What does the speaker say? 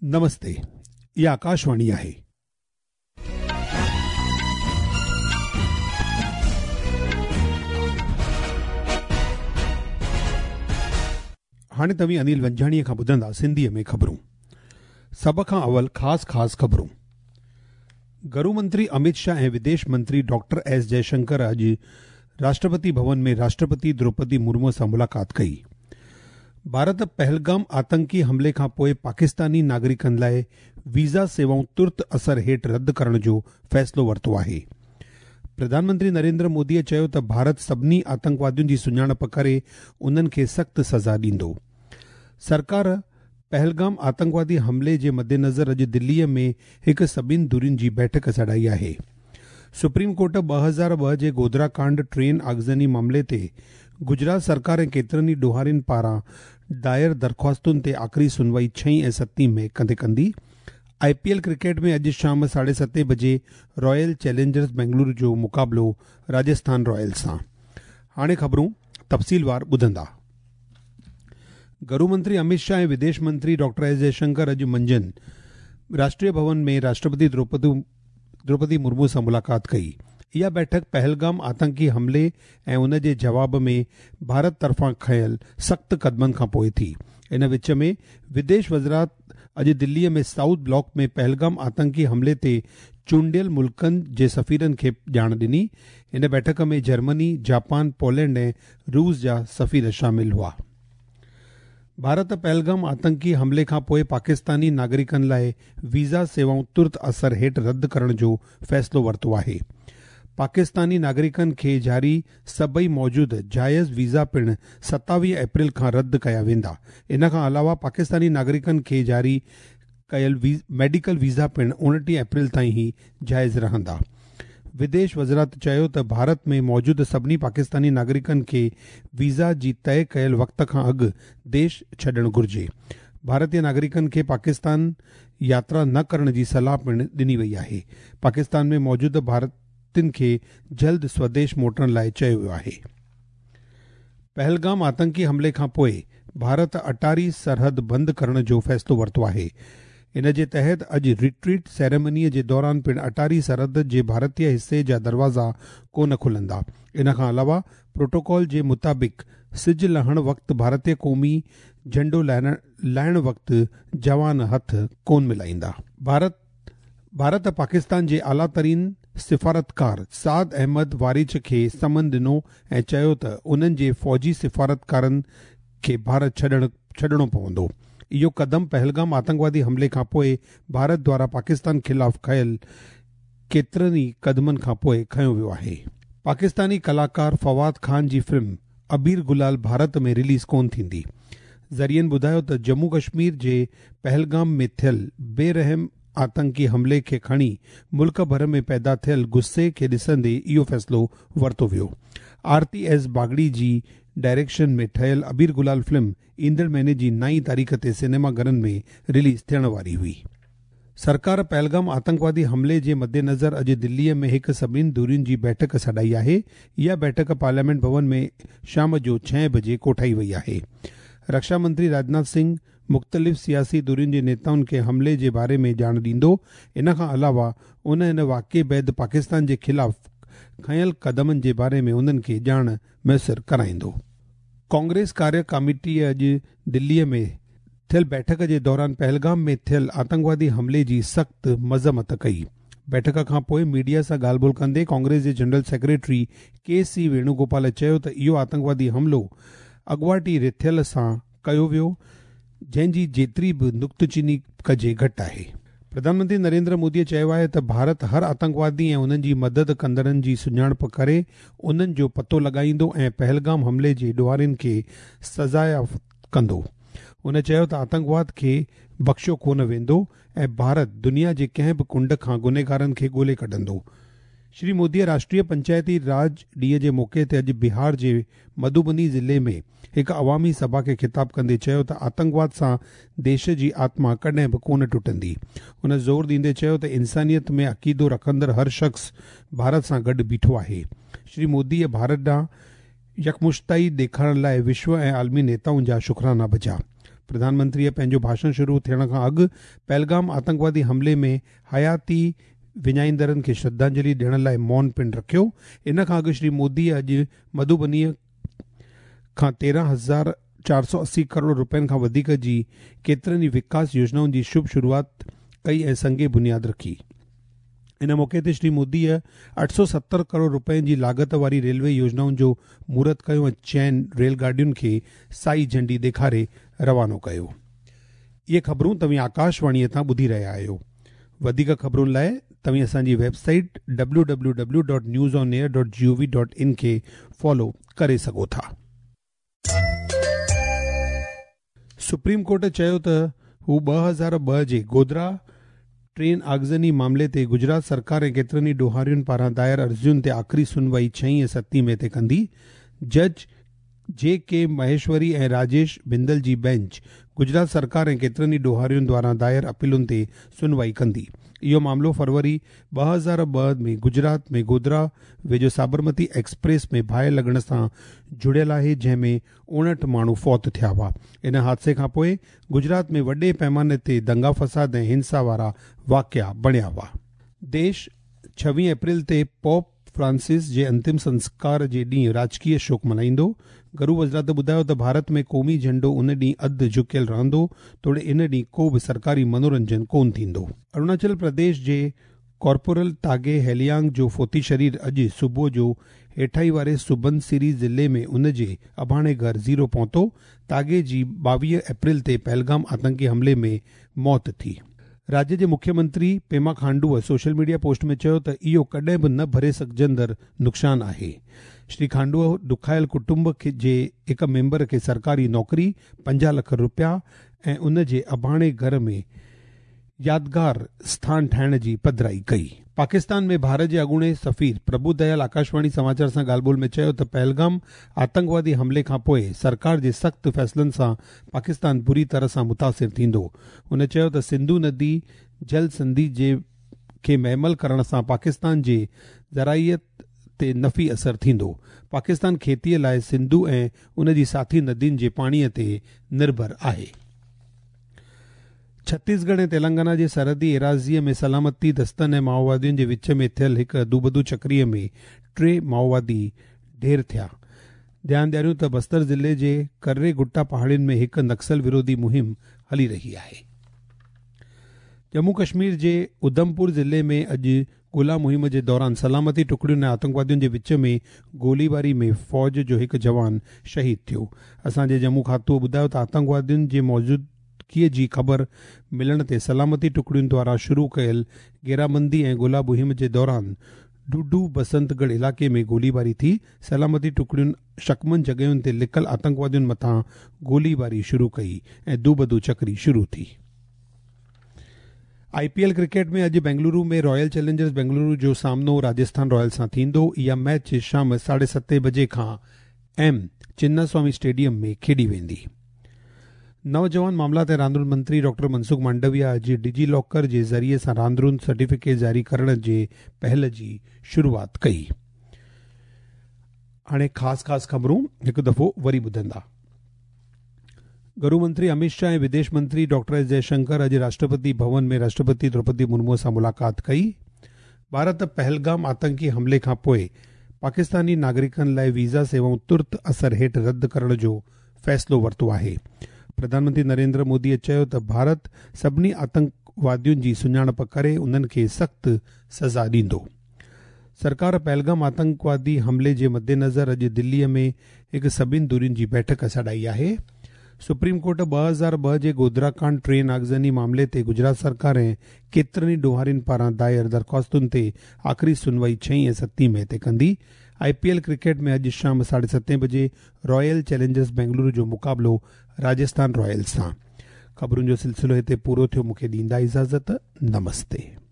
नमस्ते, ये आकाशवाणी आहे। हाणे तव्हीं अनिल वंजाणीअ खां ॿुधंदा सिंधीअ में ख़बरूं। सभ खां अवल ख़ास ख़बरूं। गृह मंत्री अमित शाह ऐं विदेश मंत्री डॉक्टर एस जयशंकर अॼु राष्ट्रपति भवन में राष्ट्रपति द्रौपदी मुर्मू सां मुलाक़ात कई। भारत पहलगाम आतंकी हमले खां पोइ पाकिस्तानी नागरिकनि लाइ वीज़ा सेवाऊं तुर्त असर हेठि रद्द करण जो फ़ैसिलो वरितो आहे। प्रधानमंत्री नरेंद्र मोदीअ चयो त भारत सभिनी आतंकवादियुनि जी सुञाणप करे उन्हनि खे सख़्त सज़ा ॾींदो। सरकार पहलगाम आतंकवादी हमले जे मद्देनज़र अॼु दिल्लीअ में हिकु सभिनी धुरियुनि जी बैठक सॾाई आहे। सुप्रीम कोर्ट 2002 जे गोधरा कांड ट्रेन आगज़नी मामले ते गुजरात सरकार ऐं केतिरनि ई ॾोहारियुनि पारां दायर दरख़्वास्तुनि ते आख़िरी सुनवाई 6 ऐं 7 में कंदी। IPL क्रिकेट में अॼु शाम 7:30 बजे रॉयल चैलेंजर्स बेंगलुरु जो मुक़ाबिलो राजस्थान रॉयल्स सां। हाणे ख़बरूं तफ़सीलवार ॿुधंदा। गृह मंत्री अमित शाह ऐं विदेश मंत्री डॉक्टर एस जयशंकर अॼु मंझंदि राष्ट्रीय भवन में राष्ट्रपति द्रौपदी मुर्मू सां मुलाक़ात कई। इहा बैठक पहलगाम आतंकी हमले ऐं उन जे जवाब में भारत तरफ़ां खयल सख़्त क़दमनि खां पोइ थी। इन विच में विदेश वज़ारत अॼु दिल्लीअ में साउथ ब्लॉक में पहलगाम आतंकी हमले ते चूंडियल मुल्कनि जे सफ़ीरनि खे ॼाण ॾिनी। इन बैठक में जर्मनी, जापान, पोलैंड ऐं रूस जा सफ़ीर शामिल हुआ। भारत पहलगाम आतंकी हमले खां पोइ पाकिस्तानी नागरिकनि लाइ वीज़ा सेवाऊं तुर्त असर हेठि रद्द करण जो फ़ैसिलो वरितो आहे। पाकिस्तानी नागरिकनि खे जारी सभई मौजूदु जाइज़ वीज़ा पिणु 27 अप्रैल खां रद्द कया वेंदा। इन खां अलावा पाकिस्तानी नागरिकनि खे जारी कयल मेडिकल वीज़ा पिणु 29 अप्रैल ताईं ई जाइज़ रहंदा। विदेश वज़ारत चयो त भारत में मौजूदु सभिनी पाकिस्तानी नागरिकनि खे वीज़ा जी तय कयल वक़्त खां अॻु देश छॾणु घुर्जे। भारतीय नागरिकनि खे पाकिस्तान यात्रा न करण जी सलाह पिणु ॾिनी वई आहे। पाकिस्तान में मौजूदु भारतीयनि खे जल्द स्वदेश मोटण लाइ चयो वियो आहे। पहलगाम आतंकी हमले खां पोइ भारत अटारी सरहद बंदि करण जो फ़ैसिलो वरितो आहे। इन जे तहत अॼु रिट्रीट सेरेमनीअ जे दौरान पिणु अटारी सरहद जे भारतीय हिसे जा दरवाज़ा कोन खुलंदा। इन खां अलावा प्रोटोकॉल जे मुताबिक़ सिज लहण वक़्तु भारतीय क़ौमी झंडो लाहिण वक़्तु जवान हथ कोन मिलाईंदा। भारत पाकिस्तान जे आला तरीन सिफ़ारतकार साद अहमद वारिच खे समन ॾिनो ऐं चयो त उन्हनि जे फ़ौजी सिफ़ारतकारनि खे भारत छॾणो पवंदो। इहो क़दम पहलगाम आतंकवादी हमले खां पोइ भारत द्वारा पाकिस्तान ख़िलाफ़ खयल केतिरनि ई क़दमनि खां पोइ खंयो वियो आहे। पाकिस्तानी कलाकार फवाद खान जी फिल्म अबीर गुलाल भारत में रिलीज़ कोन थींदी। ज़रियनि ॿुधायो त जम्मू कश्मीर जे पहलगाम में थियल बेरहम आतंकी हमले खे खणी मुल्क भर में पैदा थियल गुस्से खे ॾिसंदे इहो फ़ैसिलो वरितो वियो। आरती एस बागड़ी जी डायरेक्शन में ठहियल अबीर गुलाल फिल्म ईंदड़ महीने जी 9 तारीख़ ते सिनेमाघरनि में रिलीज़ थियण वारी हुई। सरकार पहलगाम आतंकवादी हमले जे मद्देनज़र अॼु दिल्लीअ में हिकु सभिनी धुरियुनि जी बैठक सॾाई आहे। इहा बैठक पार्लियामेंट भवन में शाम जो 6 बजे कोठाई वई आहे। रक्षा मंत्री राजनाथ सिंह मुख़्तलिफ़ सियासी धुरियुनि जे नेताउनि खे हमले जे बारे में ॼाण ॾींदो। इन खां अलावा इन वाक़े बैदि पाकिस्तान जे ख़िलाफ़ खयल क़दमनि जे बारे में उन्हनि खे ॼाण मुयसरु कराईंदो। कांग्रेस कार्य कमेटीअ अॼु दिल्लीअ में थियल बैठक जे दौरान पहलगाम में थियल आतंकवादी हमले जी सख़्त मज़म्मत कई। बैठक खां पोइ मीडिया सां ॻाल्हि ॿोल्हि कंदे कांग्रेस जे जनरल सेक्रेटरी KC वेणुगोपाल चयो त इहो आतंकवादी हमलो अॻुवाटी रिथियल सां कयो वियो, जंहिंजी जेतिरी बि नुक्तचीनी कजे घटि आहे। प्रधानमंत्री नरेंद्र मोदीअ चयो आहे त भारत हर आतंकवादी ऐं उन्हनि जी मदद कंदड़नि जी सुञाणप करे उन्हनि जो पतो लॻाईंदो ऐं पहलगाम हमले जे ॾोहारियुनि खे सज़ायाफ़्त कंदो। उन चयो त आतंकवाद खे बख़्शियो कोन वेंदो ऐं भारत दुनिया जे कंहिं बि कुंड खां गुनहगारनि खे ॻोल्हे कढंदो। श्री मोदीअ राष्ट्रीय पंचायती राज ॾींहं जे मौक़े ते अॼु बिहार जे मधुबनी ज़िले में हिकु अवामी सभा खे ख़िताब कंदे चयो त आतंकवाद सां देश जी आत्मा कॾहिं बि कोन टुटंदी। उन ज़ोर ॾींदे चयो त इंसानियत में अक़ीदो रखंदड़ हर शख़्स भारत सां गॾु बीठो आहे। श्री मोदीअ भारत ॾांहुं यकमुश्ताई ॾेखारण लाइ विश्व ऐं आलमी नेताउनि जा शुकराना भॼा। प्रधानमंत्रीअ पंहिंजो भाषण शुरू थियण खां अॻु पहलगाम आतंकवादी हमले में हयाती विञाईंदड़नि खे श्रद्धांजलि ॾियण लाइ मौन पिणु रखियो। इन खां अॻु श्री मोदीअ अॼु मधुबनीअ खां 13,480 करोड़ रुपयनि खां वधीक जी केतिरनि ई विकास योजनाउनि जी शुभ शुरूआत कई ऐं संगे बुनियाद रखी। इन मौक़े ते श्री मोदीअ 870 करोड़ रुपयनि जी लाॻत वारी रेलवे योजनाउनि जो महूरत कयो ऐं 6 रेलगाॾियुनि खे साई झंडी ॾेखारे रवानो कयो। इहे ख़बरूं तव्हां आकाशवाणीअ तां ॿुधी रहिया आहियो। वधीक ख़बरुनि लाइ तव्हां असांजी वेबसाइट www.newsonair.gov.in खे फॉलो करे सघो था। सुप्रीम कोर्ट चयो त हू 2002 जे गोधरा ट्रेन आगज़नी मामले ते गुजरात सरकार ऐं केतिरनि ई ॾोहारियुनि पारां दायर अर्ज़ियुनि ते आख़िरी सुनवाई 6 ऐं 7 मई ते कंदी। जज J.K. महेश्वरी ऐं राजेश बिंदल जी बेंच गुजरात सरकार ऐं केतिरनि ई ॾोहारियुनि द्वारा दायर अपीलुनि ते सुनवाई कंदी। इहो मामलो फरवरी 2002 में गुजरात में गोधरा वेझो साबरमती एक्सप्रेस में बाहि लॻण सां जुड़ियल आहे, जंहिं में 59 माण्हू फौत थिया हुआ। इन हादसे खां पोइ गुजरात में वॾे पैमाने ते दंगा फसाद ऐं हिंसा वारा वाक़िया बणिया हुआ। देश 26 अप्रैल ते पोप फ्रांसिस जे अंतिम संस्कार जे ॾींहुं राजकीय शोक मल्हाईंदो। घरू वज़रात ॿुधायो त भारत में क़ौमी झंडो उन ॾींहुं अधु झुकियल रहंदो, तोड़े इन ॾींहुं को बि सरकारी मनोरंजन कोन थींदो। अरुणाचल प्रदेश जे कॉर्पोरल तागे हेलियांग जो फोती शरीर अॼु सुबुह जो हेठाई वारे सुबनसिरी ज़िले में उन जे अभाणे घर ज़ीरो पहुतो। तागे जी 22 अप्रैल ते पहलगाम आतंकी हमले में मौत थी। राज्य जे मुख्यमंत्री पेमा खांडूअ सोशल मीडिया पोस्ट में चयो त इहो कॾहिं बि न भरे सघजंदड़ नुक़सानु आहे। श्री खांडूअ ॾुखायल कुटुंब जे हिकु मेंबर खे सरकारी नौकरी, 50 लाख रुपया ऐं उन जे अभाणे घर में यादगार स्थान ठाहिण जी पधिराई कई। पाकिस्तान में भारत जे अॻूणे सफ़ीर प्रभु दयाल आकाशवाणी समाचार सां ॻाल्हि ॿोल में चयो त पहलगाम आतंकवादी हमले खां पोइ सरकार जे सख़्त फ़ैसिलनि सां पाकिस्तान बुरी तरह सां मुतासिर थींदो। हुन चयो त सिंधु नदी जल संधि खे महमल करण सां पाकिस्तान जे ज़राइयत ते नफ़ी असर थींदो। पाकिस्तान खेतीअ लाइ सिंधु ऐं उन जी साथी नदियुनि जे पाणीअ ते निर्भर आहे। छत्तीसगढ़ ऐं तेलंगाना जे सरहदी एराज़ीअ में सलामती दस्तनि ऐं माओवादियुनि जे विच में थियल हिकु अदूबदू चक्रीअ में 3 माओवादी ढेर थिया। ध्यानु ॾियारियूं त बस्तर ज़िले जे कर्रे गुट्टा पहाड़ियुनि में हिकु नक्सल विरोधी मुहिम हली रही आहे। जम्मू कश्मीर जे उधमपुर ज़िले में अॼु ॻोल्हा मुहिम जे दौरान सलामती टुकड़ियुनि ऐं आतंकवादियुनि जे विच में गोलीबारी में फ़ौज जो हिकु जवान शहीद थियो। असांजे जम्मू खातो ॿुधायो त आतंकवादियुनि जे मौजूदगीअ जी ख़बर मिलण ते सलामती टुकड़ियुनि द्वारा शुरू कयल घेराबंदी ऐं ॻोल्हा मुहिम जे दौरान डुडू बसंतगढ़ इलाके में गोलीबारी थी। सलामती टुकड़ियुनि शकमन जॻहियुनि ते लिकल आतंकवादियुनि मथां गोलीबारी शुरू कई ऐं दूबदू चक्री शुरू थी। IPL क्रिकेट में अॼु बेंगलुरु में रॉयल चैलेंजर्स बेंगलुरु जो सामनो राजस्थान रॉयल्स सां थींदो। इहा मैच शाम 7:30 बजे खां चिन्नास्वामी स्टेडियम में खेॾी वेंदी। नौजवान मामलात ऐं रांदरुनि मंत्री डॉक्टर मनसुख मांडविया अॼु डिजी लॉकर जे ज़रिए सां रांदरुनि सर्टिफिकेट जारी करण जे पहल जी शुरूआत कई। हाणे ख़ासि ख़बरूं हिकु दफ़ो वरी ॿुधंदा। गृह मंत्री अमित शाह ऐं विदेश मंत्री डॉक्टर एस जयशंकर अॼु राष्ट्रपति भवन में राष्ट्रपति द्रौपदी मुर्मू सां मुलाक़ात कई। भारत पहलगाम आतंकी हमले खां पोइ पाकिस्तानी नागरिकनि लाइ वीज़ा सेवाऊं तुर्त असर हेठि रद्द करण जो फ़ैसिलो वरितो आहे। प्रधानमंत्री नरेंद्र मोदीअ चयो त भारत सभिनी आतंकवादियुनि जी सुञाणप करे उन्हनि खे सख़्त सज़ा ॾींदो। सरकार पहलगाम आतंकवादी हमले जे मद्देनज़र अॼु दिल्लीअ में हिकु सभिनी धुरियुनि जी बैठक सॾाई आहे। सुप्रीम कोर्ट 2002 जे गोधरा कांड ट्रेन आगज़नी मामले ते गुजरात सरकार ऐं केतिरनि ॾोहारियुनि पारां दायर दरख़्वास्तुनि ते आख़िरी सुनवाई 6 ऐं 7 मई ते कंदी। IPL क्रिकेट में अॼु शाम 7:30 बजे रॉयल चैलेंजर्स बेंगलुरु जो मुक़ाबलो राजस्थान रॉयल्स सां। ख़बरुनि जो सिलसिलो हिते पूरो थियो। मूंखे ॾींदा इजाज़त। नमस्ते।